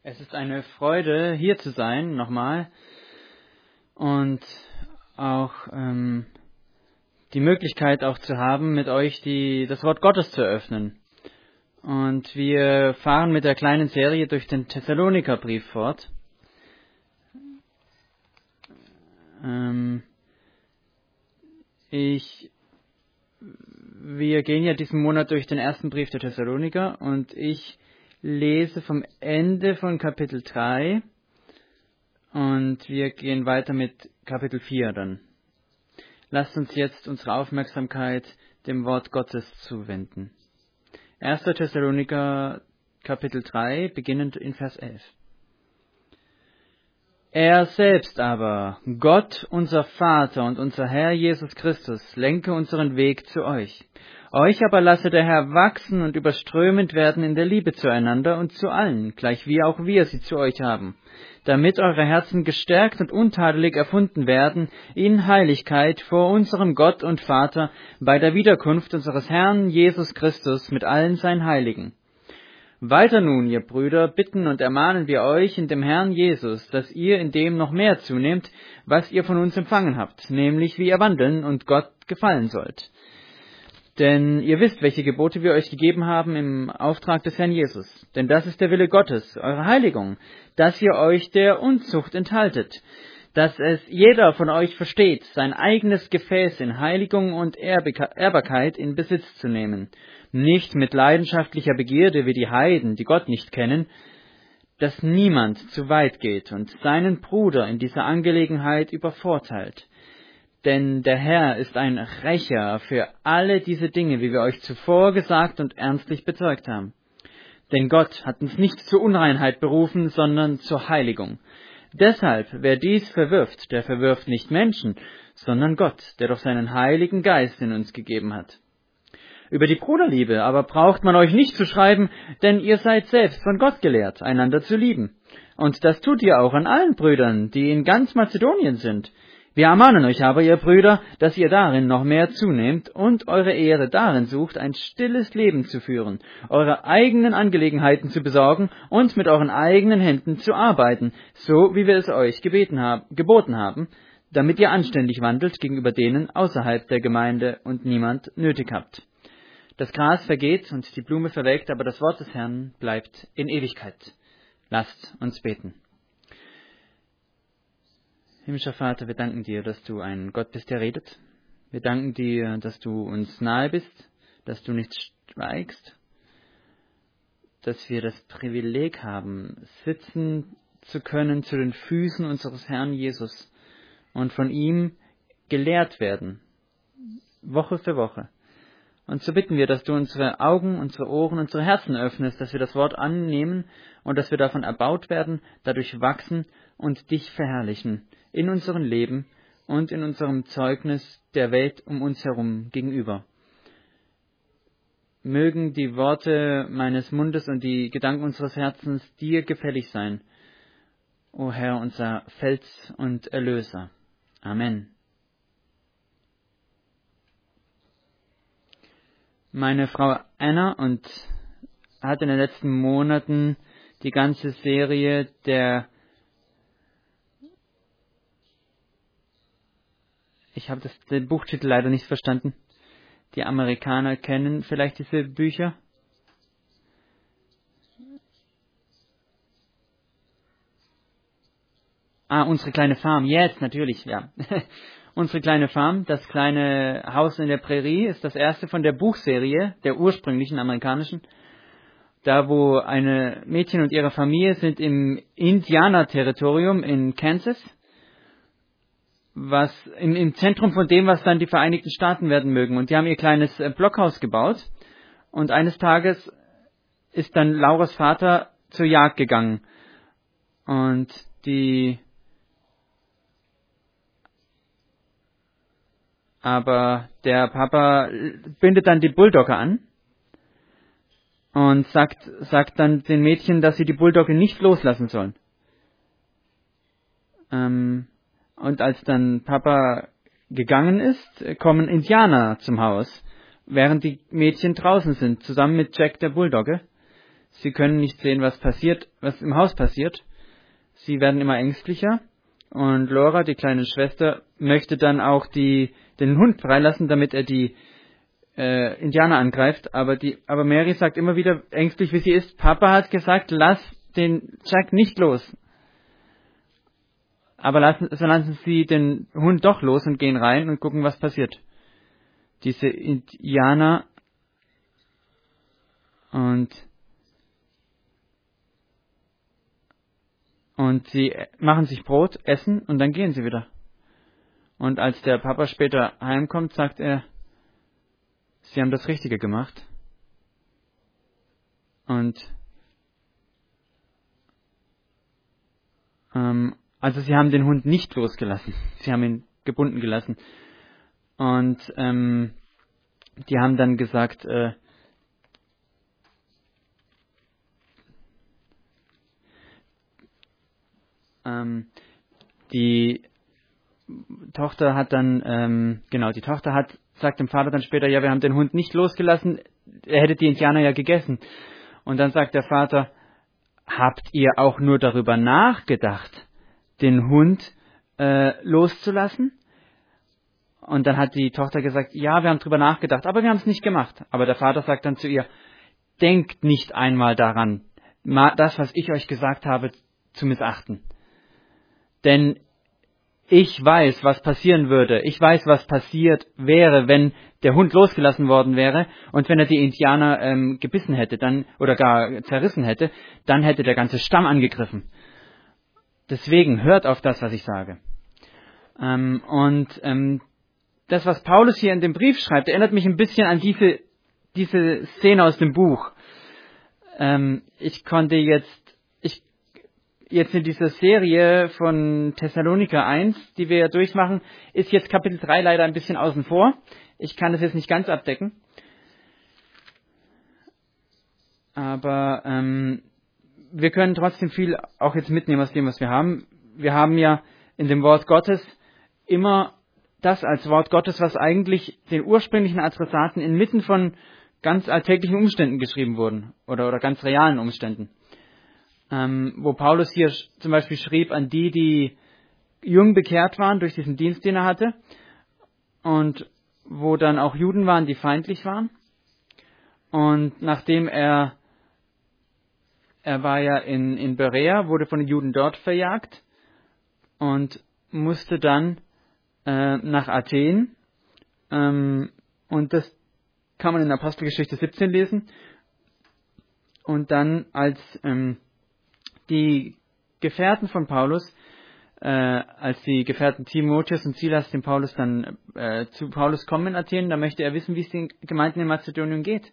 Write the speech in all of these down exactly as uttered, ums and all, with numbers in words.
Es ist eine Freude, hier zu sein, nochmal, und auch ähm, die Möglichkeit auch zu haben, mit euch die, das Wort Gottes zu eröffnen. Und wir fahren mit der kleinen Serie durch den Thessalonikerbrief fort. Ähm, ich, wir gehen ja diesen Monat durch den ersten Brief der Thessaloniker und ich lese vom Ende von Kapitel drei und wir gehen weiter mit Kapitel vier dann. Lasst uns jetzt unsere Aufmerksamkeit dem Wort Gottes zuwenden. erster Thessaloniker Kapitel drei, beginnend in Vers elf. Er selbst aber, Gott, unser Vater und unser Herr Jesus Christus, lenke unseren Weg zu euch. Euch aber lasse der Herr wachsen und überströmend werden in der Liebe zueinander und zu allen, gleich wie auch wir sie zu euch haben, damit eure Herzen gestärkt und untadelig erfunden werden in Heiligkeit vor unserem Gott und Vater bei der Wiederkunft unseres Herrn Jesus Christus mit allen seinen Heiligen. Weiter nun, ihr Brüder, bitten und ermahnen wir euch in dem Herrn Jesus, dass ihr in dem noch mehr zunehmt, was ihr von uns empfangen habt, nämlich wie ihr wandeln und Gott gefallen sollt. Denn ihr wisst, welche Gebote wir euch gegeben haben im Auftrag des Herrn Jesus. Denn das ist der Wille Gottes, eure Heiligung, dass ihr euch der Unzucht enthaltet, dass es jeder von euch versteht, sein eigenes Gefäß in Heiligung und Ehrbarkeit in Besitz zu nehmen, nicht mit leidenschaftlicher Begierde wie die Heiden, die Gott nicht kennen, dass niemand zu weit geht und seinen Bruder in dieser Angelegenheit übervorteilt. Denn der Herr ist ein Rächer für alle diese Dinge, wie wir euch zuvor gesagt und ernstlich bezeugt haben. Denn Gott hat uns nicht zur Unreinheit berufen, sondern zur Heiligung. Deshalb, wer dies verwirft, der verwirft nicht Menschen, sondern Gott, der doch seinen Heiligen Geist in uns gegeben hat. Über die Bruderliebe aber braucht man euch nicht zu schreiben, denn ihr seid selbst von Gott gelehrt, einander zu lieben. Und das tut ihr auch an allen Brüdern, die in ganz Mazedonien sind. Wir ermahnen euch aber, ihr Brüder, dass ihr darin noch mehr zunehmt und eure Ehre darin sucht, ein stilles Leben zu führen, eure eigenen Angelegenheiten zu besorgen und mit euren eigenen Händen zu arbeiten, so wie wir es euch gebeten haben, geboten haben, damit ihr anständig wandelt gegenüber denen außerhalb der Gemeinde und niemand nötig habt. Das Gras vergeht und die Blume verwelkt, aber das Wort des Herrn bleibt in Ewigkeit. Lasst uns beten. Himmlischer Vater, wir danken dir, dass du ein Gott bist, der redet. Wir danken dir, dass du uns nahe bist, dass du nicht schweigst, dass wir das Privileg haben, sitzen zu können zu den Füßen unseres Herrn Jesus und von ihm gelehrt werden, Woche für Woche. Und so bitten wir, dass du unsere Augen, unsere Ohren, unsere Herzen öffnest, dass wir das Wort annehmen und dass wir davon erbaut werden, dadurch wachsen und dich verherrlichen in unserem Leben und in unserem Zeugnis der Welt um uns herum gegenüber. Mögen die Worte meines Mundes und die Gedanken unseres Herzens dir gefällig sein, o Herr, unser Fels und Erlöser. Amen. Meine Frau Anna und hat in den letzten Monaten die ganze Serie der Ich habe das, den Buchtitel leider nicht verstanden. Die Amerikaner kennen vielleicht diese Bücher. Ah, unsere kleine Farm. Jetzt, natürlich, ja. Unsere kleine Farm, das kleine Haus in der Prärie, ist das erste von der Buchserie, der ursprünglichen amerikanischen. Da, wo eine Mädchen und ihre Familie sind im Indianer-Territorium in Kansas, was im, im Zentrum von dem, was dann die Vereinigten Staaten werden mögen. Und die haben ihr kleines äh, Blockhaus gebaut. Und eines Tages ist dann Lauras Vater zur Jagd gegangen. Und die Aber der Papa bindet dann die Bulldogge an und sagt, sagt dann den Mädchen, dass sie die Bulldogge nicht loslassen sollen. Ähm, und als dann Papa gegangen ist, kommen Indianer zum Haus, während die Mädchen draußen sind, zusammen mit Jack, der Bulldogge. Sie können nicht sehen, was passiert, was im Haus passiert. Sie werden immer ängstlicher. Und Laura, die kleine Schwester, möchte dann auch die, den Hund freilassen, damit er die äh, Indianer angreift. Aber, die, aber Mary sagt immer wieder, ängstlich wie sie ist, Papa hat gesagt, lass den Jack nicht los. Aber lassen, so lassen sie den Hund doch los und gehen rein und gucken, was passiert. Diese Indianer und und sie machen sich Brot, essen und dann gehen sie wieder. Und als der Papa später heimkommt, sagt er, sie haben das Richtige gemacht. Und ähm, also sie haben den Hund nicht losgelassen. Sie haben ihn gebunden gelassen. Und ähm, die haben dann gesagt, äh, ähm, die Tochter hat dann, ähm, genau, die Tochter hat, sagt dem Vater dann später, ja, wir haben den Hund nicht losgelassen, er hätte die Indianer ja gegessen. Und dann sagt der Vater, habt ihr auch nur darüber nachgedacht, den Hund äh, loszulassen? Und dann hat die Tochter gesagt, ja, wir haben darüber nachgedacht, aber wir haben es nicht gemacht. Aber der Vater sagt dann zu ihr, denkt nicht einmal daran, das, was ich euch gesagt habe, zu missachten. Denn ich weiß, was passieren würde. Ich weiß, was passiert wäre, wenn der Hund losgelassen worden wäre und wenn er die Indianer ähm, gebissen hätte, dann oder gar zerrissen hätte, dann hätte der ganze Stamm angegriffen. Deswegen hört auf das, was ich sage. Ähm, und ähm, das, was Paulus hier in dem Brief schreibt, erinnert mich ein bisschen an diese diese Szene aus dem Buch. Ähm, ich konnte jetzt ich Jetzt in dieser Serie von Thessaloniker eins, die wir ja durchmachen, ist jetzt Kapitel drei leider ein bisschen außen vor. Ich kann das jetzt nicht ganz abdecken. Aber ähm, wir können trotzdem viel auch jetzt mitnehmen aus dem, was wir haben. Wir haben ja in dem Wort Gottes immer das als Wort Gottes, was eigentlich den ursprünglichen Adressaten inmitten von ganz alltäglichen Umständen geschrieben wurden oder, oder ganz realen Umständen. Ähm, wo Paulus hier zum Beispiel schrieb an die, die jung bekehrt waren durch diesen Dienst, den er hatte, und wo dann auch Juden waren, die feindlich waren. Und nachdem er, er war ja in, in Berea, wurde von den Juden dort verjagt und musste dann äh, nach Athen. Ähm, und das kann man in Apostelgeschichte siebzehn lesen. Und dann als ähm, die Gefährten von Paulus, äh, als die Gefährten Timotheus und Silas dem Paulus dann äh, zu Paulus kommen in Athen, da möchte er wissen, wie es den Gemeinden in Mazedonien geht.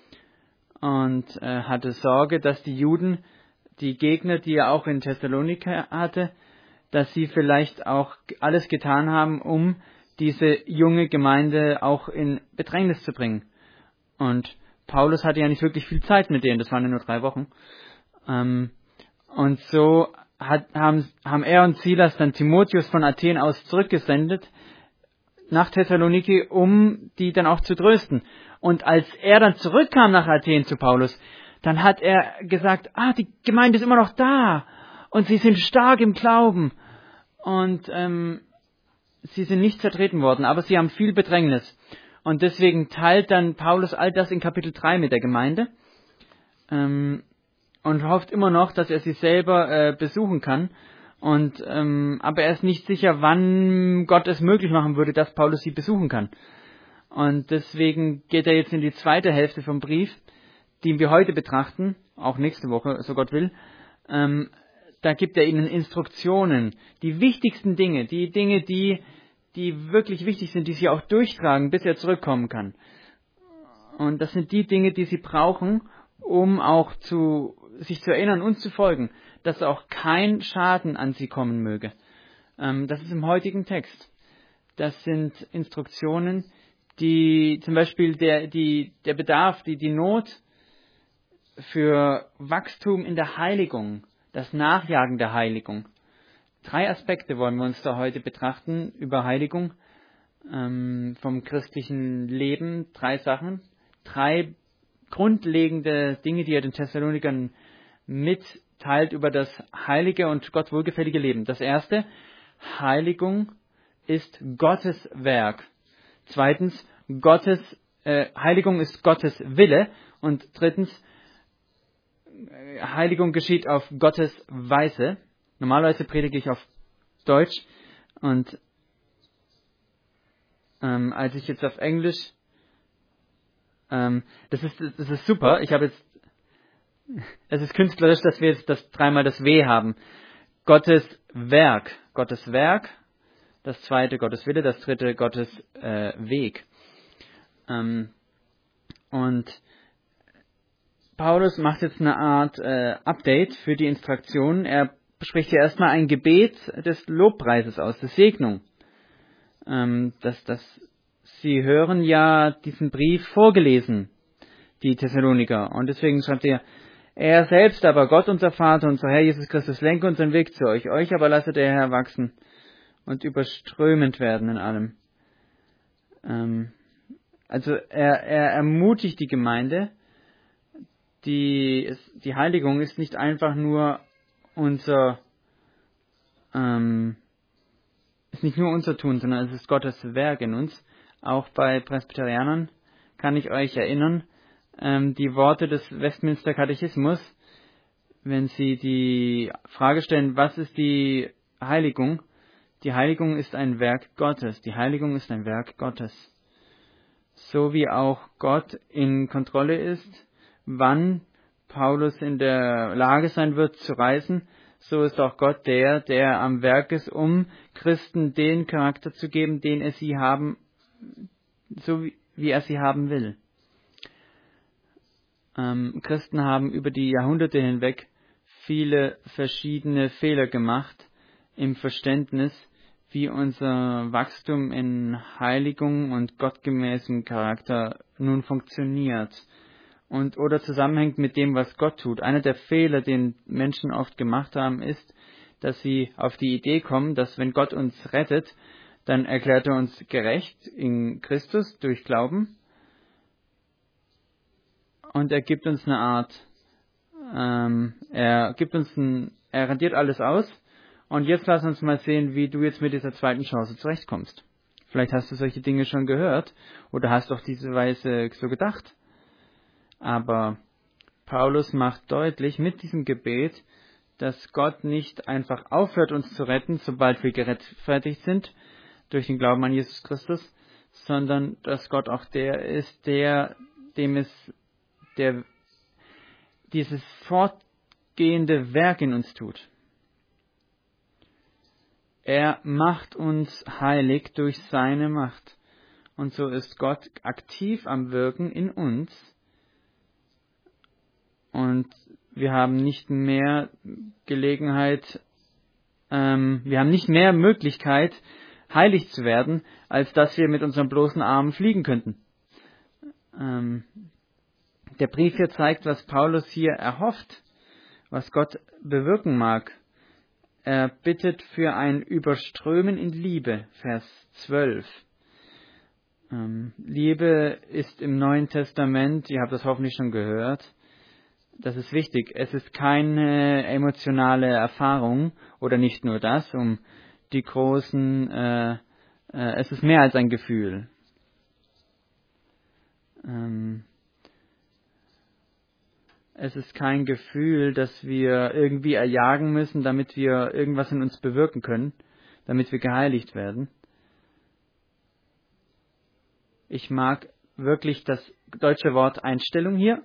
Und äh, hatte Sorge, dass die Juden, die Gegner, die er auch in Thessalonika hatte, dass sie vielleicht auch alles getan haben, um diese junge Gemeinde auch in Bedrängnis zu bringen. Und Paulus hatte ja nicht wirklich viel Zeit mit denen, das waren ja nur drei Wochen. Ähm, und so hat, haben, haben er und Silas dann Timotheus von Athen aus zurückgesendet nach Thessaloniki, um die dann auch zu trösten. Und als er dann zurückkam nach Athen zu Paulus, dann hat er gesagt, ah, die Gemeinde ist immer noch da und sie sind stark im Glauben und ähm, sie sind nicht zertreten worden, aber sie haben viel Bedrängnis. Und deswegen teilt dann Paulus all das in Kapitel drei mit der Gemeinde ähm, und hofft immer noch, dass er sie selber äh, besuchen kann. Und ähm, aber er ist nicht sicher, wann Gott es möglich machen würde, dass Paulus sie besuchen kann. Und deswegen geht er jetzt in die zweite Hälfte vom Brief, den wir heute betrachten, auch nächste Woche, so Gott will. Ähm, da gibt er ihnen Instruktionen, die wichtigsten Dinge, die Dinge, die, die wirklich wichtig sind, die sie auch durchtragen, bis er zurückkommen kann. Und das sind die Dinge, die sie brauchen, um auch zu, sich zu erinnern und zu folgen, dass auch kein Schaden an sie kommen möge. Ähm, das ist im heutigen Text. Das sind Instruktionen, die zum Beispiel der, die, der Bedarf, die, die Not für Wachstum in der Heiligung, das Nachjagen der Heiligung. Drei Aspekte wollen wir uns da heute betrachten über Heiligung ähm, vom christlichen Leben. Drei Sachen, drei grundlegende Dinge, die er den Thessalonikern mitteilt über das heilige und Gott wohlgefällige Leben. Das erste, Heiligung ist Gottes Werk. Zweitens, Gottes, äh, Heiligung ist Gottes Wille. Und drittens, Heiligung geschieht auf Gottes Weise. Normalerweise predige ich auf Deutsch. Und ähm, als ich jetzt auf Englisch, ähm, das ist das ist super. Ich habe jetzt, es ist künstlerisch, dass wir jetzt das dreimal das W haben. Gottes Werk, Gottes Werk. Das zweite Gottes Wille, das dritte Gottes äh, Weg. Ähm, und Paulus macht jetzt eine Art äh, Update für die Instruktionen. Er spricht hier erstmal ein Gebet des Lobpreises aus, des Segnung. Ähm, das, das, Sie hören ja diesen Brief vorgelesen, die Thessaloniker. Und deswegen schreibt er, er selbst aber, Gott unser Vater, unser Herr Jesus Christus, lenke unseren Weg zu euch. Euch aber lasse der Herr wachsen und überströmend werden in allem. Ähm, also er, er ermutigt die Gemeinde, die, die Heiligung ist nicht einfach nur unser, ähm, ist nicht nur unser Tun, sondern es ist Gottes Werk in uns. Auch bei Presbyterianern kann ich euch erinnern, ähm, die Worte des Westminster Katechismus, wenn sie die Frage stellen, was ist die Heiligung? Die Heiligung ist ein Werk Gottes. Die Heiligung ist ein Werk Gottes. So wie auch Gott in Kontrolle ist, wann Paulus in der Lage sein wird zu reisen, so ist auch Gott der, der am Werk ist, um Christen den Charakter zu geben, den er sie haben, so wie, wie er sie haben will. Ähm, Christen haben über die Jahrhunderte hinweg viele verschiedene Fehler gemacht im Verständnis, wie unser Wachstum in Heiligung und gottgemäßem Charakter nun funktioniert und oder zusammenhängt mit dem, was Gott tut. Einer der Fehler, den Menschen oft gemacht haben, ist, dass sie auf die Idee kommen, dass wenn Gott uns rettet, dann erklärt er uns gerecht in Christus durch Glauben und er gibt uns eine Art, ähm, er gibt uns ein, er rentiert alles aus. Und jetzt lass uns mal sehen, wie du jetzt mit dieser zweiten Chance zurechtkommst. Vielleicht hast du solche Dinge schon gehört oder hast auf diese Weise so gedacht. Aber Paulus macht deutlich mit diesem Gebet, dass Gott nicht einfach aufhört, uns zu retten, sobald wir gerechtfertigt sind durch den Glauben an Jesus Christus, sondern dass Gott auch der ist, der, dem es, der dieses fortgehende Werk in uns tut. Er macht uns heilig durch seine Macht. Und so ist Gott aktiv am Wirken in uns. Und wir haben nicht mehr Gelegenheit, ähm, wir haben nicht mehr Möglichkeit, heilig zu werden, als dass wir mit unseren bloßen Armen fliegen könnten. Ähm, der Brief hier zeigt, was Paulus hier erhofft, was Gott bewirken mag. Er bittet für ein Überströmen in Liebe, Vers zwölf. Ähm, Liebe ist im Neuen Testament, ihr habt das hoffentlich schon gehört, das ist wichtig. Es ist keine emotionale Erfahrung oder nicht nur das, um die großen, äh, äh, es ist mehr als ein Gefühl. Ähm, Es ist kein Gefühl, das wir irgendwie erjagen müssen, damit wir irgendwas in uns bewirken können, damit wir geheiligt werden. Ich mag wirklich das deutsche Wort Einstellung hier.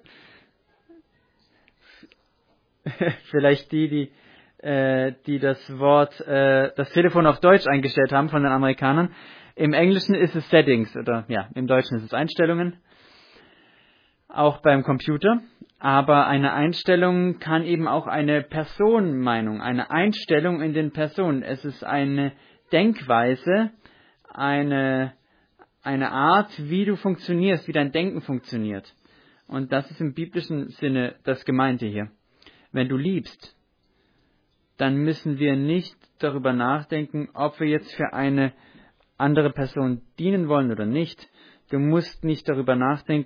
Vielleicht die, die, äh, die das Wort, äh, das Telefon auf Deutsch eingestellt haben von den Amerikanern. Im Englischen ist es Settings oder ja, im Deutschen ist es Einstellungen. Auch beim Computer. Aber eine Einstellung kann eben auch eine Personenmeinung, eine Einstellung in den Personen. Es ist eine Denkweise, eine, eine Art, wie du funktionierst, wie dein Denken funktioniert. Und das ist im biblischen Sinne das Gemeinte hier. Wenn du liebst, dann müssen wir nicht darüber nachdenken, ob wir jetzt für eine andere Person dienen wollen oder nicht. Du musst nicht darüber nachdenken,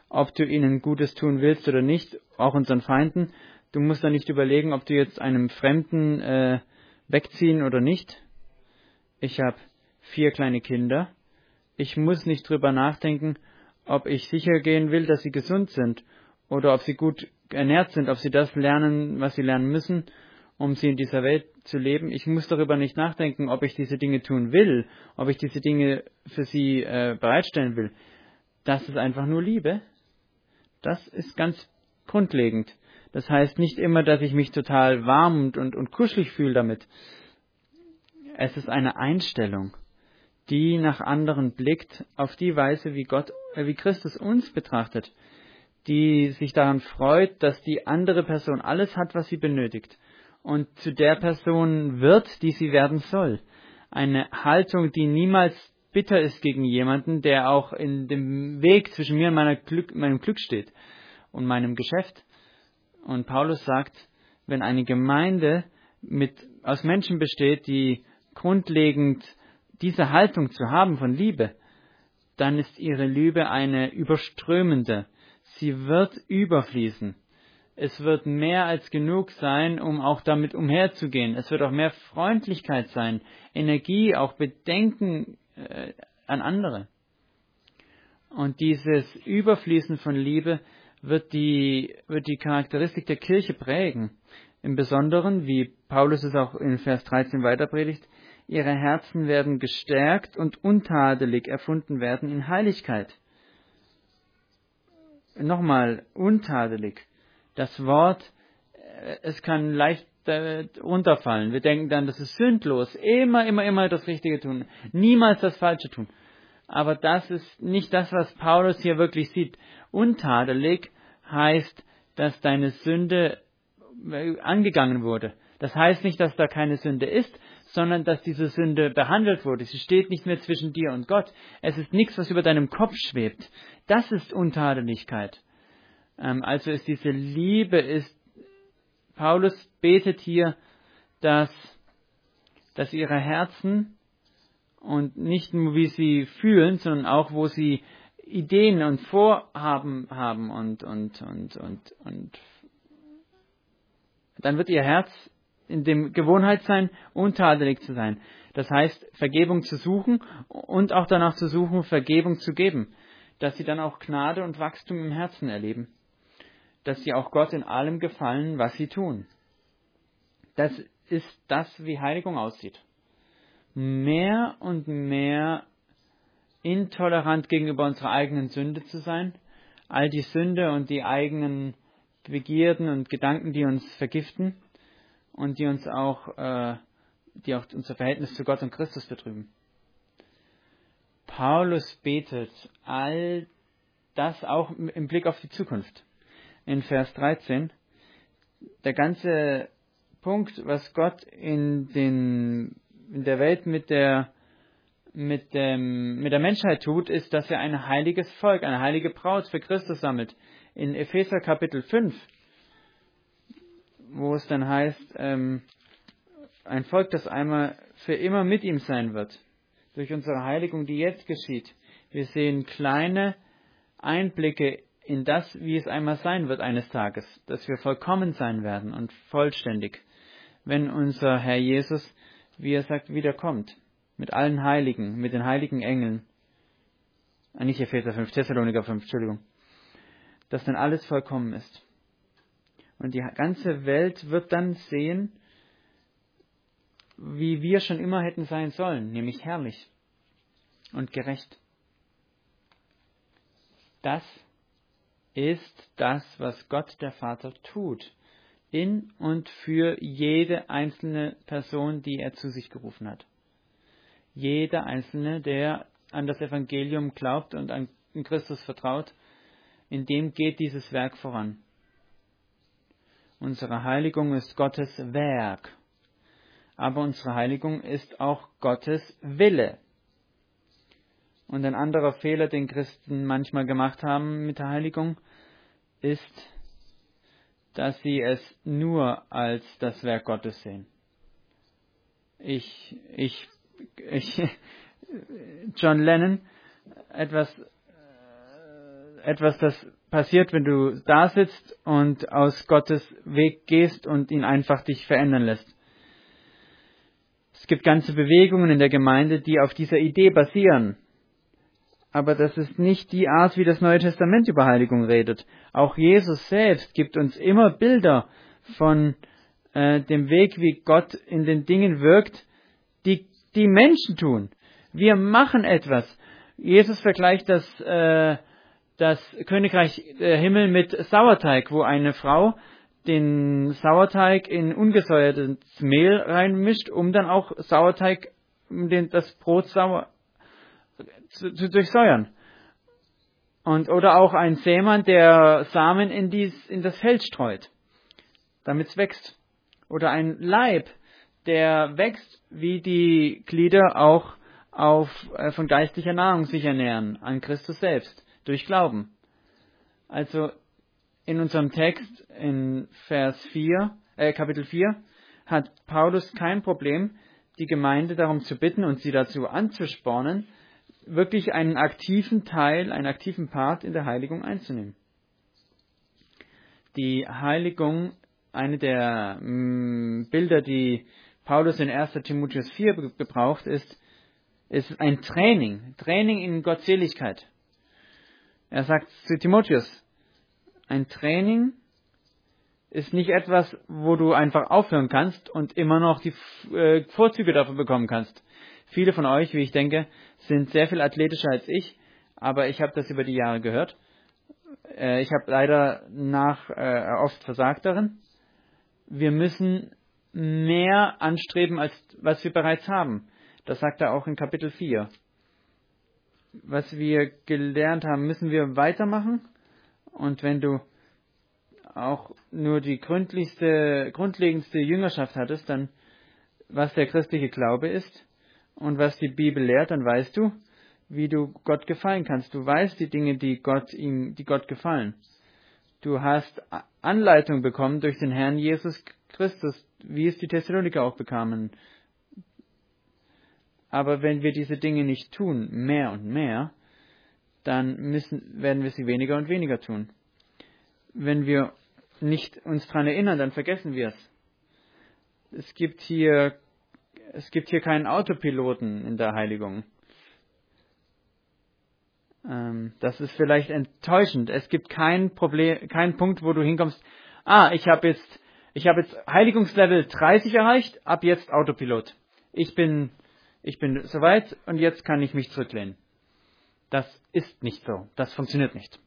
ob du ihnen Gutes tun willst oder nicht, auch unseren Feinden. Du musst da nicht überlegen, ob du jetzt einem Fremden äh, wegziehen oder nicht. Ich habe vier kleine Kinder. Ich muss nicht drüber nachdenken, ob ich sicher gehen will, dass sie gesund sind oder ob sie gut ernährt sind, ob sie das lernen, was sie lernen müssen, um sie in dieser Welt zu leben. Ich muss darüber nicht nachdenken, ob ich diese Dinge tun will, ob ich diese Dinge für sie äh, bereitstellen will. Das ist einfach nur Liebe. Das ist ganz grundlegend. Das heißt nicht immer, dass ich mich total warm und, und, und kuschelig fühle damit. Es ist eine Einstellung, die nach anderen blickt, auf die Weise, wie Gott, äh, wie Christus uns betrachtet, die sich daran freut, dass die andere Person alles hat, was sie benötigt und zu der Person wird, die sie werden soll. Eine Haltung, die niemals bitter ist gegen jemanden, der auch in dem Weg zwischen mir und meiner Glück, meinem Glück steht und meinem Geschäft. Und Paulus sagt, wenn eine Gemeinde mit, aus Menschen besteht, die grundlegend diese Haltung zu haben von Liebe, dann ist ihre Liebe eine überströmende. Sie wird überfließen. Es wird mehr als genug sein, um auch damit umherzugehen. Es wird auch mehr Freundlichkeit sein, Energie, auch Bedenken äh, an andere. Und dieses Überfließen von Liebe wird die, wird die Charakteristik der Kirche prägen. Im Besonderen, wie Paulus es auch in Vers dreizehn weiterpredigt, ihre Herzen werden gestärkt und untadelig erfunden werden in Heiligkeit. Nochmal, untadelig. Das Wort, es kann leicht äh, runterfallen. Wir denken dann, das ist sündlos. Immer, immer, immer das Richtige tun. Niemals das Falsche tun. Aber das ist nicht das, was Paulus hier wirklich sieht. Untadelig heißt, dass deine Sünde angegangen wurde. Das heißt nicht, dass da keine Sünde ist, sondern dass diese Sünde behandelt wurde. Sie steht nicht mehr zwischen dir und Gott. Es ist nichts, was über deinem Kopf schwebt. Das ist Untadeligkeit. Ähm, also ist diese Liebe, ist, Paulus betet hier, dass, dass ihre Herzen und nicht nur wie sie fühlen, sondern auch wo sie Ideen und Vorhaben haben und, und, und, und, und dann wird ihr Herz in dem Gewohnheit sein, untadelig zu sein. Das heißt, Vergebung zu suchen und auch danach zu suchen, Vergebung zu geben. Dass sie dann auch Gnade und Wachstum im Herzen erleben. Dass sie auch Gott in allem gefallen, was sie tun. Das ist das, wie Heiligung aussieht. Mehr und mehr intolerant gegenüber unserer eigenen Sünde zu sein. All die Sünde und die eigenen Begierden und Gedanken, die uns vergiften. Und die uns auch, äh, die auch unser Verhältnis zu Gott und Christus betrüben. Paulus betet all das auch im Blick auf die Zukunft. In Vers dreizehn, der ganze Punkt, was Gott in den, in der Welt mit der, mit dem, mit der Menschheit tut, ist, dass er ein heiliges Volk, eine heilige Braut für Christus sammelt. In Epheser Kapitel fünf, wo es dann heißt, ähm, ein Volk, das einmal für immer mit ihm sein wird, durch unsere Heiligung, die jetzt geschieht. Wir sehen kleine Einblicke in das, wie es einmal sein wird eines Tages, dass wir vollkommen sein werden und vollständig, wenn unser Herr Jesus, wie er sagt, wiederkommt, mit allen Heiligen, mit den heiligen Engeln. Ah, nicht Epheser fünf, Thessaloniker fünf, Entschuldigung. Dass dann alles vollkommen ist. Und die ganze Welt wird dann sehen, wie wir schon immer hätten sein sollen, nämlich herrlich und gerecht. Das ist das, was Gott der Vater tut, in und für jede einzelne Person, die er zu sich gerufen hat. Jeder Einzelne, der an das Evangelium glaubt und an Christus vertraut, in dem geht dieses Werk voran. Unsere Heiligung ist Gottes Werk, aber unsere Heiligung ist auch Gottes Wille. Und ein anderer Fehler, den Christen manchmal gemacht haben mit der Heiligung, ist, dass sie es nur als das Werk Gottes sehen. Ich, ich, ich, John Lennon, etwas etwas, das passiert, wenn du da sitzt und aus Gottes Weg gehst und ihn einfach dich verändern lässt. Es gibt ganze Bewegungen in der Gemeinde, die auf dieser Idee basieren. Aber das ist nicht die Art, wie das Neue Testament über Heiligung redet. Auch Jesus selbst gibt uns immer Bilder von äh, dem Weg, wie Gott in den Dingen wirkt, die die Menschen tun. Wir machen etwas. Jesus vergleicht das, äh, das Königreich der Himmel mit Sauerteig, wo eine Frau den Sauerteig in ungesäuertes Mehl reinmischt, um dann auch Sauerteig, um den, das Brot sauer zu, zu durchsäuern. Und, oder auch ein Sämann, der Samen in, dies, in das Feld streut, damit es wächst. Oder ein Leib, der wächst, wie die Glieder auch auf, äh, von geistlicher Nahrung sich ernähren, an Christus selbst, durch Glauben. Also in unserem Text in Vers vier, äh, Kapitel vier hat Paulus kein Problem, die Gemeinde darum zu bitten und sie dazu anzuspornen, wirklich einen aktiven Teil, einen aktiven Part in der Heiligung einzunehmen. Die Heiligung, eine der mh, Bilder, die Paulus in erster Timotheus vier gebraucht, ist, ist ein Training, Training in Gottseligkeit. Er sagt zu Timotheus, ein Training ist nicht etwas, wo du einfach aufhören kannst und immer noch die äh, Vorzüge dafür bekommen kannst. Viele von euch, wie ich denke, sind sehr viel athletischer als ich, aber ich habe das über die Jahre gehört. Äh, ich habe leider nach äh, oft versagt darin. Wir müssen mehr anstreben, als was wir bereits haben. Das sagt er auch in Kapitel vier. Was wir gelernt haben, müssen wir weitermachen. Und wenn du auch nur die gründlichste, grundlegendste Jüngerschaft hattest, dann was der christliche Glaube ist und was die Bibel lehrt, dann weißt du, wie du Gott gefallen kannst. Du weißt die Dinge, die Gott ihm, die Gott gefallen. Du hast Anleitung bekommen durch den Herrn Jesus Christus, wie es die Thessaloniker auch bekamen. Aber wenn wir diese Dinge nicht tun, mehr und mehr, dann müssen, werden wir sie weniger und weniger tun. Wenn wir nicht uns daran erinnern, dann vergessen wir es. Es gibt hier, es gibt hier keinen Autopiloten in der Heiligung. Ähm, das ist vielleicht enttäuschend. Es gibt kein Problem, keinen Punkt, wo du hinkommst. Ah, ich habe jetzt, ich habe jetzt Heiligungslevel dreißig erreicht. Ab jetzt Autopilot. Ich bin, ich bin soweit und jetzt kann ich mich zurücklehnen. Das ist nicht so. Das funktioniert nicht.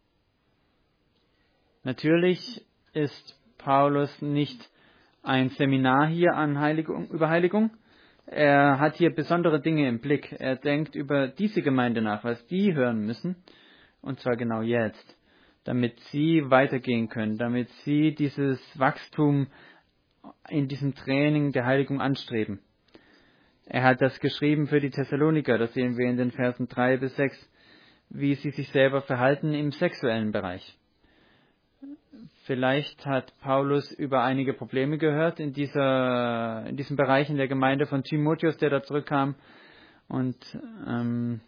Natürlich ist Paulus nicht ein Seminar hier an Heiligung, über Heiligung. Er hat hier besondere Dinge im Blick. Er denkt über diese Gemeinde nach, was die hören müssen. Und zwar genau jetzt. Damit sie weitergehen können. Damit sie dieses Wachstum in diesem Training der Heiligung anstreben. Er hat das geschrieben für die Thessaloniker, das sehen wir in den Versen drei bis sechs, wie sie sich selber verhalten im sexuellen Bereich. Vielleicht hat Paulus über einige Probleme gehört in dieser, in diesem Bereich in der Gemeinde von Timotheus, der da zurückkam. Und ähm,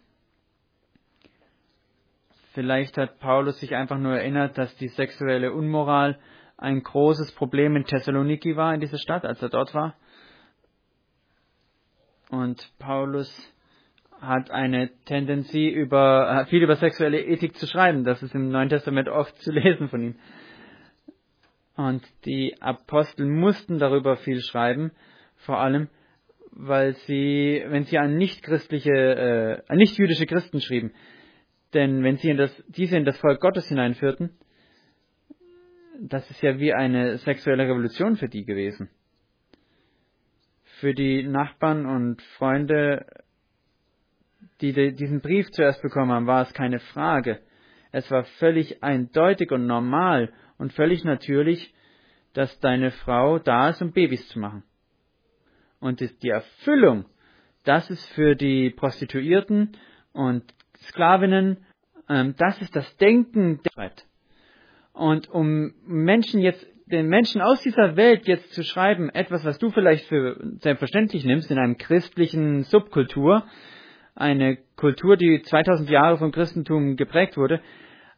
vielleicht hat Paulus sich einfach nur erinnert, dass die sexuelle Unmoral ein großes Problem in Thessaloniki war, in dieser Stadt, als er dort war. Und Paulus hat eine Tendenz, über, viel über sexuelle Ethik zu schreiben. Das ist im Neuen Testament oft zu lesen von ihm. Und die Apostel mussten darüber viel schreiben, vor allem, weil sie, wenn sie an nicht-christliche, äh, an nicht-jüdische Christen schrieben, denn wenn sie in das, diese in das Volk Gottes hineinführten, das ist ja wie eine sexuelle Revolution für die gewesen. Für die Nachbarn und Freunde, die diesen Brief zuerst bekommen haben, war es keine Frage. Es war völlig eindeutig und normal und völlig natürlich, dass deine Frau da ist, um Babys zu machen. Und die Erfüllung, das ist für die Prostituierten und Sklavinnen, das ist das Denken der Zeit. Und um Menschen jetzt, den Menschen aus dieser Welt jetzt zu schreiben, etwas, was du vielleicht für selbstverständlich nimmst, in einem christlichen Subkultur, eine Kultur, die zweitausend Jahre vom Christentum geprägt wurde,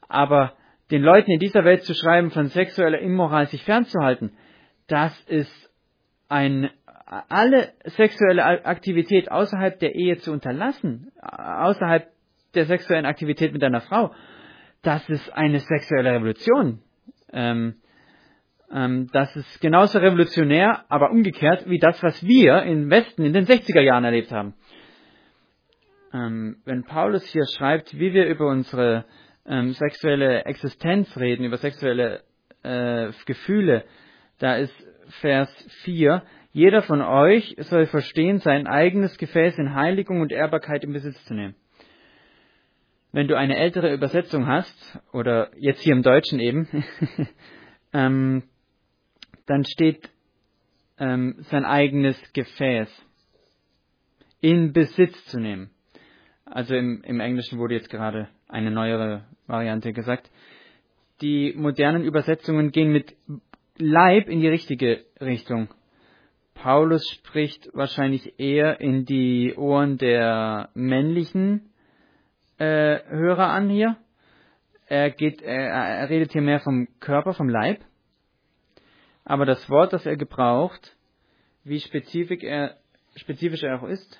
Aber den Leuten in dieser Welt zu schreiben, von sexueller Immoral sich fernzuhalten, das ist ein, alle sexuelle Aktivität außerhalb der Ehe zu unterlassen, außerhalb der sexuellen Aktivität mit einer Frau, das ist eine sexuelle Revolution. Ähm, ähm, das ist genauso revolutionär, aber umgekehrt, wie das, was wir im Westen in den sechziger Jahren erlebt haben. Ähm, wenn Paulus hier schreibt, wie wir über unsere ähm, sexuelle Existenz reden, über sexuelle äh, Gefühle, da ist Vers vier, jeder von euch soll verstehen, sein eigenes Gefäß in Heiligung und Ehrbarkeit in Besitz zu nehmen. Wenn du eine ältere Übersetzung hast, oder jetzt hier im Deutschen eben, ähm, dann steht ähm, sein eigenes Gefäß in Besitz zu nehmen. Also im, im Englischen wurde jetzt gerade eine neuere Variante gesagt. Die modernen Übersetzungen gehen mit Leib in die richtige Richtung. Paulus spricht wahrscheinlich eher in die Ohren der männlichen äh, Hörer an hier. Er geht, er, er redet hier mehr vom Körper, vom Leib. Aber das Wort, das er gebraucht, wie spezifisch er, spezifisch er auch ist,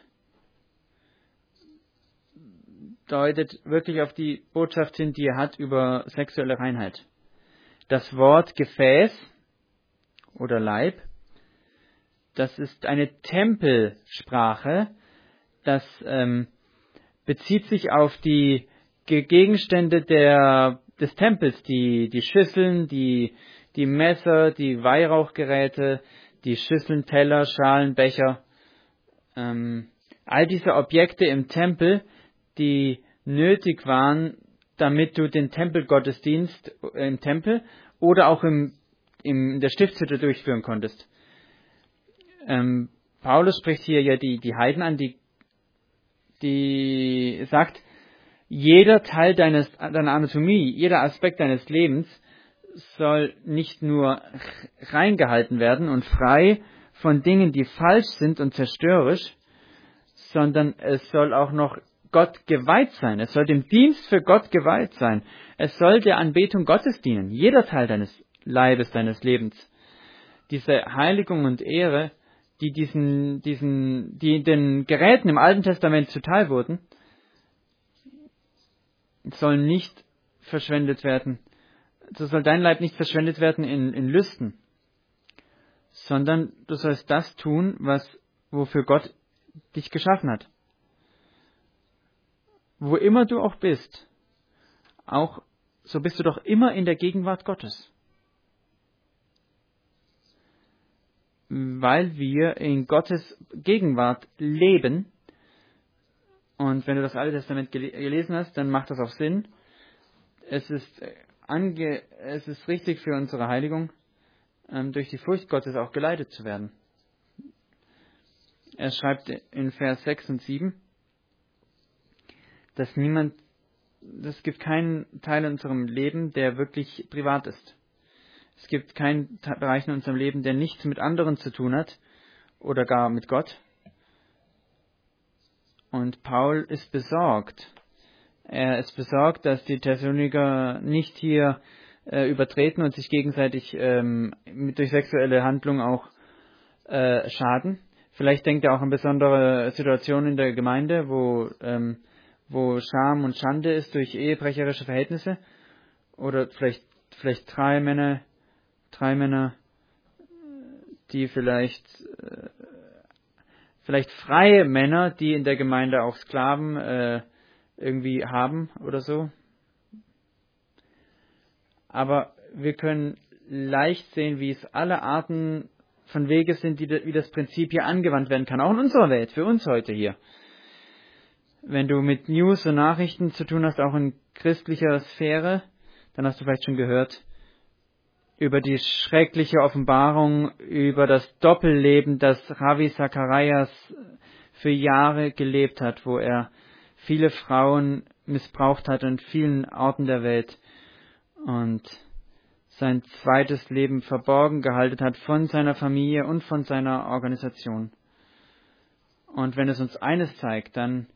deutet wirklich auf die Botschaft hin, die er hat über sexuelle Reinheit. Das Wort Gefäß oder Leib, das ist eine Tempelsprache, das ähm, bezieht sich auf die Gegenstände der, des Tempels, die, die Schüsseln, die, die Messer, die Weihrauchgeräte, die Schüsseln, Teller, Schalen, Becher, ähm, all diese Objekte im Tempel, die nötig waren, damit du den Tempelgottesdienst im Tempel oder auch im, im, in der Stiftshütte durchführen konntest. Ähm, Paulus spricht hier ja die, die Heiden an, die, die sagt, jeder Teil deines, deiner Anatomie, jeder Aspekt deines Lebens soll nicht nur reingehalten werden und frei von Dingen, die falsch sind und zerstörerisch, sondern es soll auch noch Gott geweiht sein. Es soll dem Dienst für Gott geweiht sein. Es soll der Anbetung Gottes dienen. Jeder Teil deines Leibes, deines Lebens. Diese Heiligung und Ehre, die diesen, diesen, die den Geräten im Alten Testament zuteil wurden, sollen nicht verschwendet werden. So soll dein Leib nicht verschwendet werden in, in Lüsten, sondern du sollst das tun, was, wofür Gott dich geschaffen hat. Wo immer du auch bist, auch so bist du doch immer in der Gegenwart Gottes. Weil wir in Gottes Gegenwart leben. Und wenn du das Alte Testament gel- gelesen hast, dann macht das auch Sinn. Es ist, ange- es ist richtig für unsere Heiligung, ähm, durch die Furcht Gottes auch geleitet zu werden. Er schreibt in Vers sechs und sieben, dass niemand, es gibt keinen Teil in unserem Leben, der wirklich privat ist. Es gibt keinen Bereich in unserem Leben, der nichts mit anderen zu tun hat oder gar mit Gott. Und Paul ist besorgt. Er ist besorgt, dass die Thessaloniker nicht hier äh, übertreten und sich gegenseitig ähm, mit, durch sexuelle Handlung auch äh, schaden. Vielleicht denkt er auch an besondere Situationen in der Gemeinde, wo, ähm, wo Scham und Schande ist durch ehebrecherische Verhältnisse. Oder vielleicht, vielleicht drei Männer, drei Männer, die vielleicht, äh, vielleicht freie Männer, die in der Gemeinde auch Sklaven äh, irgendwie haben oder so. Aber wir können leicht sehen, wie es alle Arten von Wege sind, die, wie das Prinzip hier angewandt werden kann, auch in unserer Welt, für uns heute hier. Wenn du mit News und Nachrichten zu tun hast, auch in christlicher Sphäre, dann hast du vielleicht schon gehört über die schreckliche Offenbarung, über das Doppelleben, das Ravi Zacharias für Jahre gelebt hat, wo er viele Frauen missbraucht hat in vielen Orten der Welt und sein zweites Leben verborgen gehalten hat von seiner Familie und von seiner Organisation. Und wenn es uns eines zeigt, dann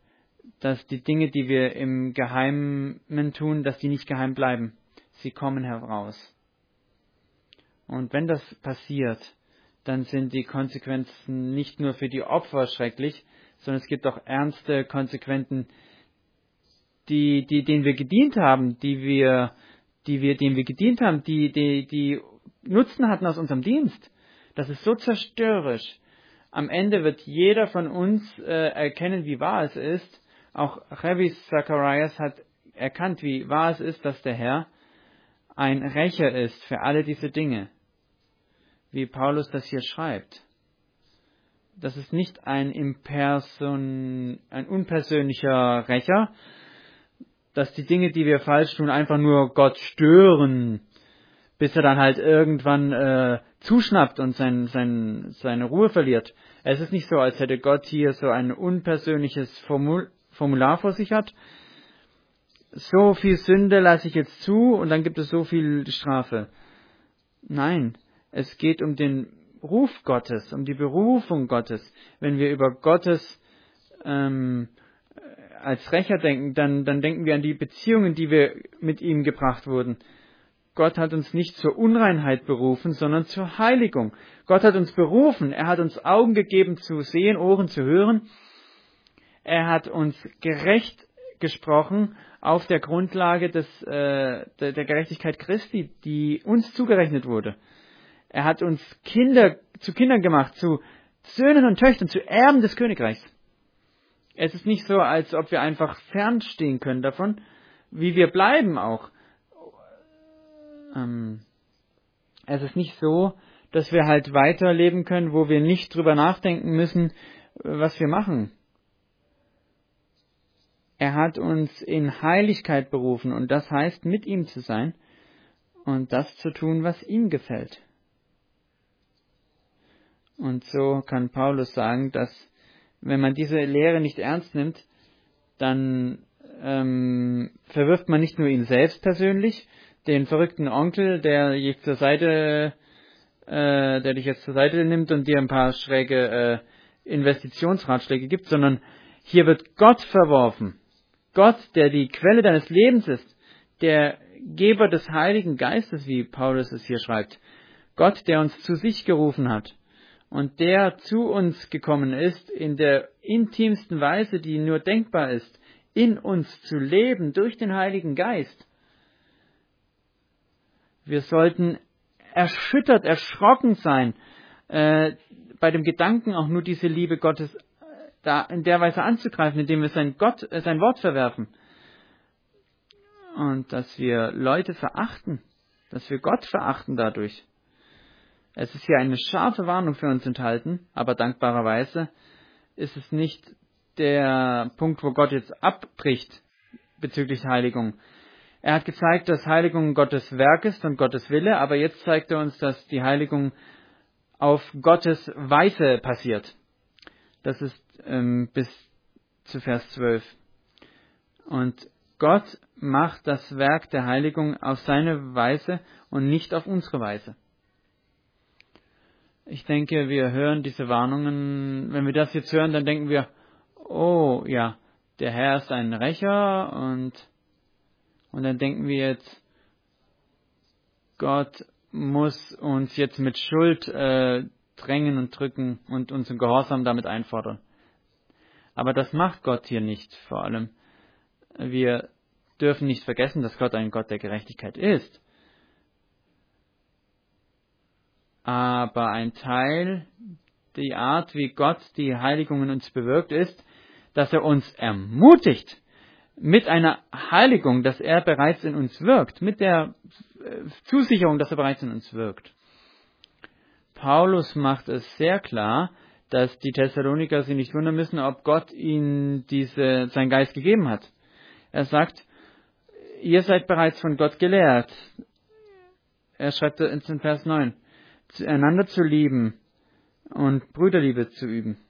dass die Dinge, die wir im Geheimen tun, dass die nicht geheim bleiben. Sie kommen heraus. Und wenn das passiert, dann sind die Konsequenzen nicht nur für die Opfer schrecklich, sondern es gibt auch ernste Konsequenzen, die, die, denen wir gedient haben, die wir, die wir, denen wir gedient haben, die, die, die Nutzen hatten aus unserem Dienst. Das ist so zerstörerisch. Am Ende wird jeder von uns äh, erkennen, wie wahr es ist. Auch Rabbi Zacharias hat erkannt, wie wahr es ist, dass der Herr ein Rächer ist für alle diese Dinge. Wie Paulus das hier schreibt. Das ist nicht ein imperson, ein unpersönlicher Rächer, dass die Dinge, die wir falsch tun, einfach nur Gott stören, bis er dann halt irgendwann äh, zuschnappt und sein, sein, seine Ruhe verliert. Es ist nicht so, als hätte Gott hier so ein unpersönliches Formul, Formular vor sich hat. So viel Sünde lasse ich jetzt zu und dann gibt es so viel Strafe. Nein, es geht um den Ruf Gottes, um die Berufung Gottes. Wenn wir über Gottes ähm, als Rächer denken, dann, dann denken wir an die Beziehungen, die wir mit ihm gebracht wurden. Gott hat uns nicht zur Unreinheit berufen, sondern zur Heiligung. Gott hat uns berufen. Er hat uns Augen gegeben zu sehen, Ohren zu hören. Er hat uns gerecht gesprochen auf der Grundlage des, äh, der, der Gerechtigkeit Christi, die uns zugerechnet wurde. Er hat uns Kinder zu Kindern gemacht, zu Söhnen und Töchtern, zu Erben des Königreichs. Es ist nicht so, als ob wir einfach fernstehen können davon, wie wir bleiben auch. Ähm, es ist nicht so, dass wir halt weiterleben können, wo wir nicht drüber nachdenken müssen, was wir machen. Er hat uns in Heiligkeit berufen und das heißt, mit ihm zu sein und das zu tun, was ihm gefällt. Und so kann Paulus sagen, dass wenn man diese Lehre nicht ernst nimmt, dann ähm, verwirft man nicht nur ihn selbst persönlich, den verrückten Onkel, der dich zur Seite, äh, der dich jetzt zur Seite nimmt und dir ein paar schräge äh, Investitionsratschläge gibt, sondern hier wird Gott verworfen. Gott, der die Quelle deines Lebens ist, der Geber des Heiligen Geistes, wie Paulus es hier schreibt. Gott, der uns zu sich gerufen hat und der zu uns gekommen ist, in der intimsten Weise, die nur denkbar ist, in uns zu leben durch den Heiligen Geist. Wir sollten erschüttert, erschrocken sein, äh, bei dem Gedanken auch nur diese Liebe Gottes da in der Weise anzugreifen, indem wir sein Gott, äh, sein Wort verwerfen. Und dass wir Leute verachten, dass wir Gott verachten dadurch. Es ist hier eine scharfe Warnung für uns enthalten, aber dankbarerweise ist es nicht der Punkt, wo Gott jetzt abbricht bezüglich Heiligung. Er hat gezeigt, dass Heiligung Gottes Werk ist und Gottes Wille, aber jetzt zeigt er uns, dass die Heiligung auf Gottes Weise passiert. Das ist ähm, bis zu Vers zwölf. Und Gott macht das Werk der Heiligung auf seine Weise und nicht auf unsere Weise. Ich denke, wir hören diese Warnungen, wenn wir das jetzt hören, dann denken wir, oh ja, der Herr ist ein Rächer und, und dann denken wir jetzt, Gott muss uns jetzt mit Schuld äh, drängen und drücken und unseren Gehorsam damit einfordern. Aber das macht Gott hier nicht, vor allem. Wir dürfen nicht vergessen, dass Gott ein Gott der Gerechtigkeit ist. Aber ein Teil, die Art, wie Gott die Heiligung in uns bewirkt, ist, dass er uns ermutigt, mit einer Heiligung, dass er bereits in uns wirkt, mit der Zusicherung, dass er bereits in uns wirkt. Paulus macht es sehr klar, dass die Thessaloniker sich nicht wundern müssen, ob Gott ihnen diese, seinen Geist gegeben hat. Er sagt, ihr seid bereits von Gott gelehrt. Er schreibt in Vers neun, einander zu lieben und Brüderliebe zu üben.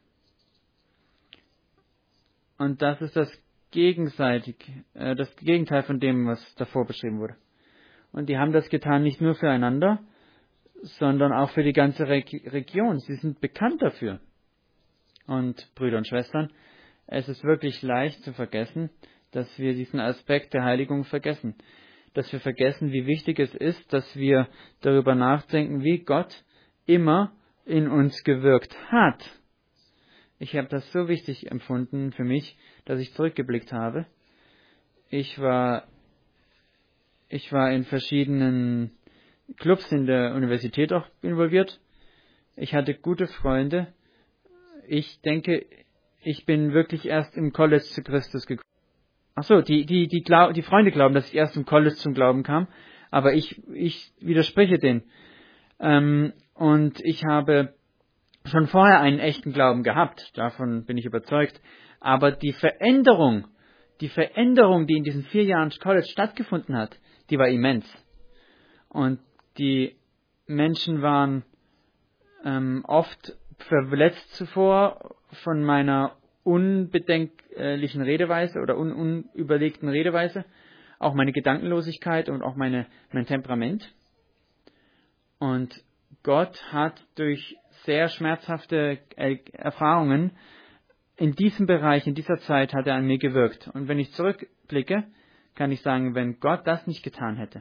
Und das ist das gegenseitig, äh, das Gegenteil von dem, was davor beschrieben wurde. Und die haben das getan nicht nur füreinander, sondern auch für die ganze Re- Region. Sie sind bekannt dafür. Und Brüder und Schwestern, Es ist wirklich leicht zu vergessen, dass wir diesen Aspekt der Heiligung vergessen. Dass wir vergessen, wie wichtig es ist, dass wir darüber nachdenken, wie Gott immer in uns gewirkt hat. Ich habe das so wichtig empfunden für mich, dass ich zurückgeblickt habe. Ich war, ich war in verschiedenen Clubs in der Universität auch involviert. Ich hatte gute Freunde. Ich denke, ich bin wirklich erst im College zu Christus gekommen. Ach so, die, die, die, Glau- die Freunde glauben, dass ich erst im College zum Glauben kam, aber ich, ich widerspreche denen. Ähm, und ich habe schon vorher einen echten Glauben gehabt, davon bin ich überzeugt. Aber die Veränderung, die Veränderung, die in diesen vier Jahren College stattgefunden hat, die war immens. Und die Menschen waren ähm, oft verletzt zuvor von meiner unbedenklichen Redeweise oder un, unüberlegten Redeweise, auch meine Gedankenlosigkeit und auch meine, mein Temperament. Und Gott hat durch sehr schmerzhafte Erfahrungen in diesem Bereich, in dieser Zeit hat er an mir gewirkt. Und wenn ich zurückblicke, kann ich sagen, wenn Gott das nicht getan hätte,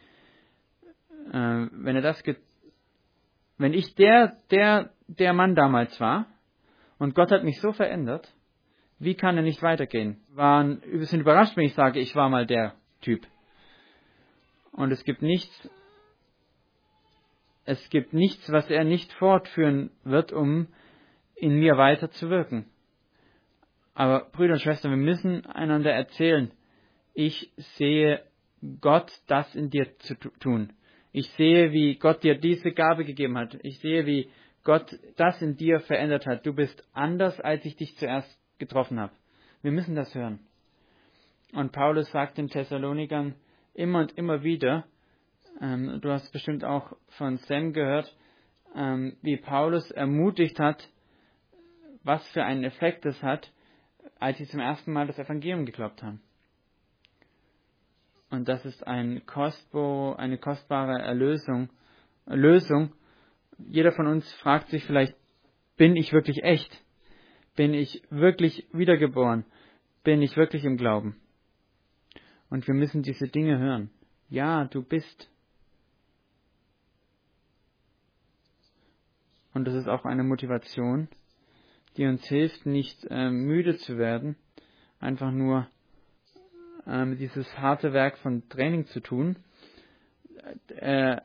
äh, wenn er das, ge- wenn ich der, der, der Mann damals war, und Gott hat mich so verändert, wie kann er nicht weitergehen? Waren, wir sind überrascht, wenn ich sage, ich war mal der Typ. Und es gibt nichts, es gibt nichts, was er nicht fortführen wird, um in mir weiter zu wirken. Aber Brüder und Schwestern, wir müssen einander erzählen, ich sehe Gott das in dir zu tun. Ich sehe, wie Gott dir diese Gabe gegeben hat. Ich sehe, wie Gott das in dir verändert hat. Du bist anders, als ich dich zuerst getroffen habe. Wir müssen das hören. Und Paulus sagt den Thessalonikern immer und immer wieder, ähm, du hast bestimmt auch von Sam gehört, ähm, wie Paulus ermutigt hat, was für einen Effekt es hat, als sie zum ersten Mal das Evangelium geglaubt haben. Und das ist ein kostbo, eine kostbare Erlösung, Lösung. Jeder von uns fragt sich vielleicht, bin ich wirklich echt? Bin ich wirklich wiedergeboren? Bin ich wirklich im Glauben? Und wir müssen diese Dinge hören. Ja, du bist. Und das ist auch eine Motivation, die uns hilft, nicht äh, müde zu werden, einfach nur äh, dieses harte Werk von Training zu tun, äh,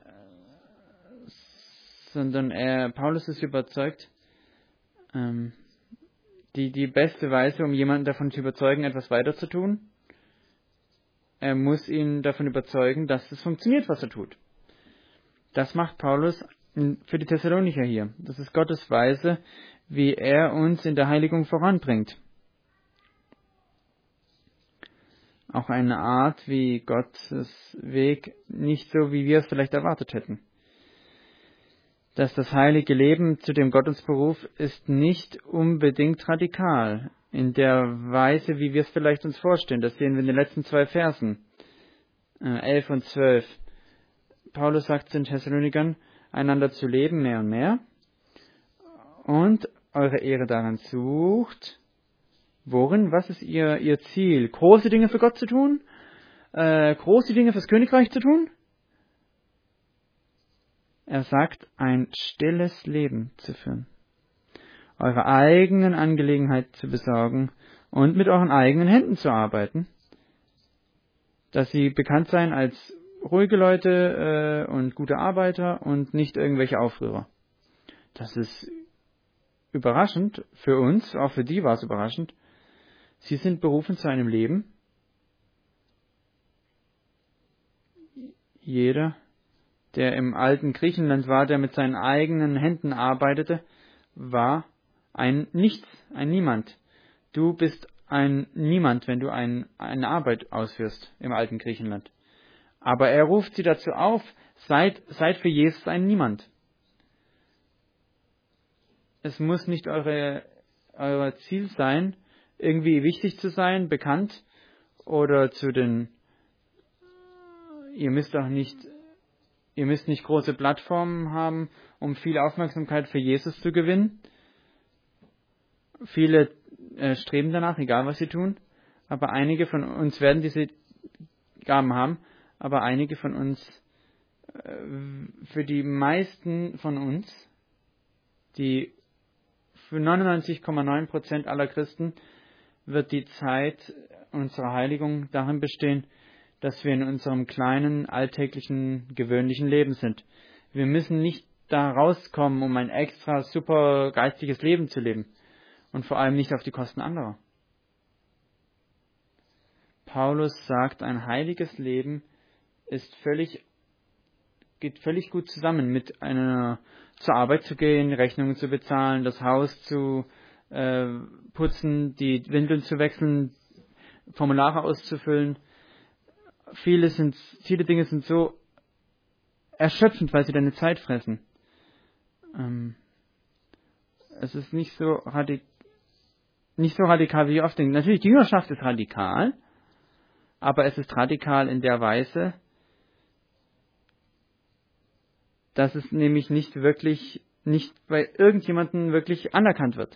sondern äh, Paulus ist überzeugt, ähm, die, die beste Weise, um jemanden davon zu überzeugen, etwas weiter zu tun, er muss ihn davon überzeugen, dass es funktioniert, was er tut. Das macht Paulus für die Thessalonicher hier. Das ist Gottes Weise, wie er uns in der Heiligung voranbringt. Auch eine Art, wie Gottes Weg nicht so, wie wir es vielleicht erwartet hätten. Dass das heilige Leben, zu dem Gott uns beruft, ist nicht unbedingt radikal in der Weise, wie wir es vielleicht uns vorstellen. Das sehen wir in den letzten zwei Versen, elf und zwölf. Paulus sagt zu den Thessalonikern, einander zu leben mehr und mehr und eure Ehre daran sucht. Worin? Was ist ihr, ihr Ziel? Große Dinge für Gott zu tun? Äh, große Dinge fürs Königreich zu tun? Er sagt, ein stilles Leben zu führen. Eure eigenen Angelegenheiten zu besorgen und mit euren eigenen Händen zu arbeiten. Dass sie bekannt seien als ruhige Leute äh, und gute Arbeiter und nicht irgendwelche Aufrührer. Das ist überraschend für uns, auch für die war es überraschend. Sie sind berufen zu einem Leben. Jeder, der im alten Griechenland war, der mit seinen eigenen Händen arbeitete, war ein Nichts, ein Niemand. Du bist ein Niemand, wenn du ein, eine Arbeit ausführst im alten Griechenland. Aber er ruft sie dazu auf, seid, seid für Jesus ein Niemand. Es muss nicht eure, euer Ziel sein, irgendwie wichtig zu sein, bekannt oder zu den, ihr müsst auch nicht, ihr müsst nicht große Plattformen haben, um viel Aufmerksamkeit für Jesus zu gewinnen. Viele äh, streben danach, egal was sie tun. Aber einige von uns werden diese Gaben haben, aber einige von uns, äh, für die meisten von uns, die für neunundneunzig Komma neun Prozent aller Christen, wird die Zeit unserer Heiligung darin bestehen, dass wir in unserem kleinen, alltäglichen, gewöhnlichen Leben sind. Wir müssen nicht da rauskommen, um ein extra super geistiges Leben zu leben. Und vor allem nicht auf die Kosten anderer. Paulus sagt, ein heiliges Leben ist völlig, geht völlig gut zusammen mit einer, zur Arbeit zu gehen, Rechnungen zu bezahlen, das Haus zu äh, putzen, die Windeln zu wechseln, Formulare auszufüllen. Viele sind, viele Dinge sind so erschöpfend, weil sie deine Zeit fressen. Ähm, es ist nicht so radikal, nicht so radikal, wie ich oft denke. Natürlich, die Jüngerschaft ist radikal, aber es ist radikal in der Weise, dass es nämlich nicht wirklich, nicht bei irgendjemandem wirklich anerkannt wird.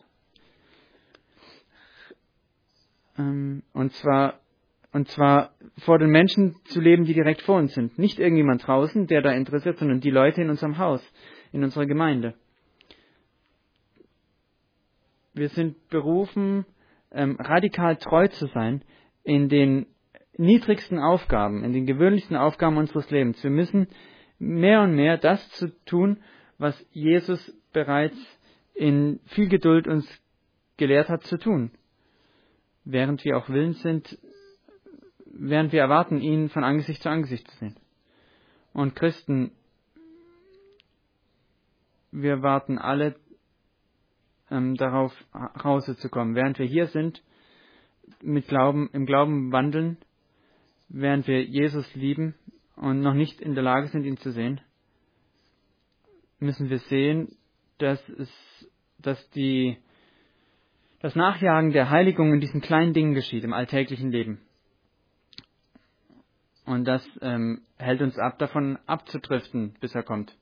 Ähm, und zwar, und zwar vor den Menschen zu leben, die direkt vor uns sind. Nicht irgendjemand draußen, der da interessiert, sondern die Leute in unserem Haus, in unserer Gemeinde. Wir sind berufen, ähm, radikal treu zu sein in den niedrigsten Aufgaben, in den gewöhnlichsten Aufgaben unseres Lebens. Wir müssen mehr und mehr das zu tun, was Jesus bereits in viel Geduld uns gelehrt hat zu tun. Während wir auch willens sind, während wir erwarten, ihn von Angesicht zu Angesicht zu sehen. Und Christen, wir warten alle ähm, darauf, nach Hause zu kommen. Während wir hier sind, mit Glauben, im Glauben wandeln, während wir Jesus lieben und noch nicht in der Lage sind, ihn zu sehen, müssen wir sehen, dass es, dass die, das Nachjagen der Heiligung in diesen kleinen Dingen geschieht, im alltäglichen Leben. Und das ähm, hält uns ab, davon abzudriften, bis er kommt.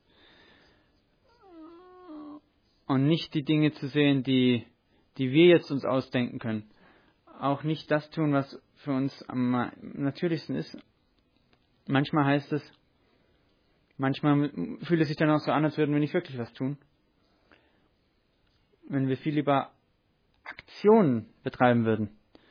Und nicht die Dinge zu sehen, die, die wir jetzt uns ausdenken können. Auch nicht das tun, was für uns am natürlichsten ist. Manchmal heißt es, manchmal fühlt es sich dann auch so an, als würden wir nicht wirklich was tun. Wenn wir viel lieber Aktionen betreiben würden.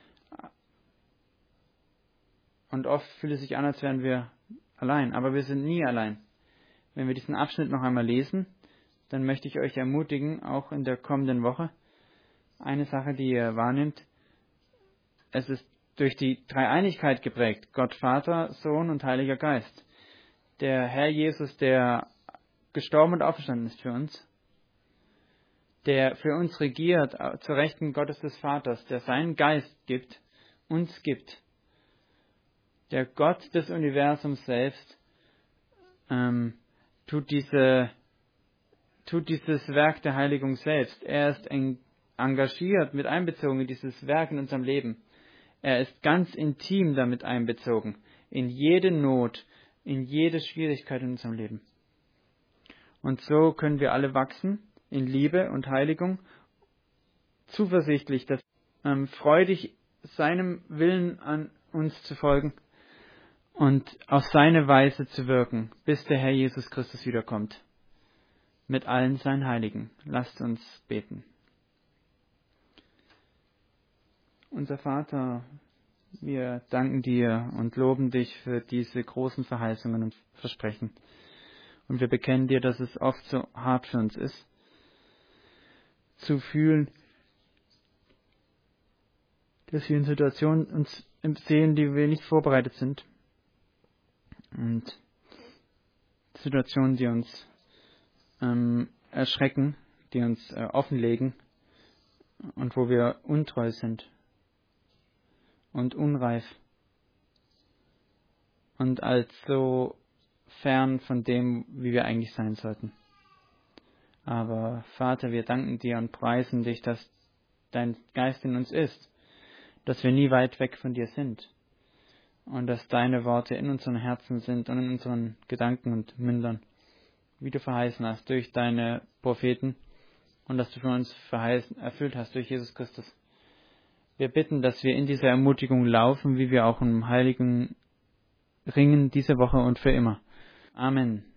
Und oft fühlt es sich an, als wären wir allein. Aber wir sind nie allein. Wenn wir diesen Abschnitt noch einmal lesen, dann möchte ich euch ermutigen, auch in der kommenden Woche, eine Sache, die ihr wahrnimmt, es ist durch die Dreieinigkeit geprägt, Gott Vater, Sohn und Heiliger Geist. Der Herr Jesus, der gestorben und auferstanden ist für uns, der für uns regiert, zur Rechten Gottes des Vaters, der seinen Geist gibt, uns gibt, der Gott des Universums selbst, ähm, tut diese tut dieses Werk der Heiligung selbst. Er ist eng, engagiert, mit einbezogen in dieses Werk in unserem Leben. Er ist ganz intim damit einbezogen, in jede Not, in jede Schwierigkeit in unserem Leben. Und so können wir alle wachsen in Liebe und Heiligung, zuversichtlich, dass ähm, freudig seinem Willen an uns zu folgen und auf seine Weise zu wirken, bis der Herr Jesus Christus wiederkommt. Mit allen seinen Heiligen. Lasst uns beten. Unser Vater, wir danken dir und loben dich für diese großen Verheißungen und Versprechen. Und wir bekennen dir, dass es oft so hart für uns ist, zu fühlen, dass wir in Situationen uns sehen, die wir nicht vorbereitet sind. Und Situationen, die uns ähm, erschrecken, die uns äh, offenlegen und wo wir untreu sind und unreif und als so fern von dem, wie wir eigentlich sein sollten. Aber Vater, wir danken dir und preisen dich, dass dein Geist in uns ist, dass wir nie weit weg von dir sind und dass deine Worte in unseren Herzen sind und in unseren Gedanken und Mündern, wie du verheißen hast durch deine Propheten und dass du von uns verheißen, erfüllt hast durch Jesus Christus. Wir bitten, dass wir in dieser Ermutigung laufen, wie wir auch im Heiligen ringen, diese Woche und für immer. Amen.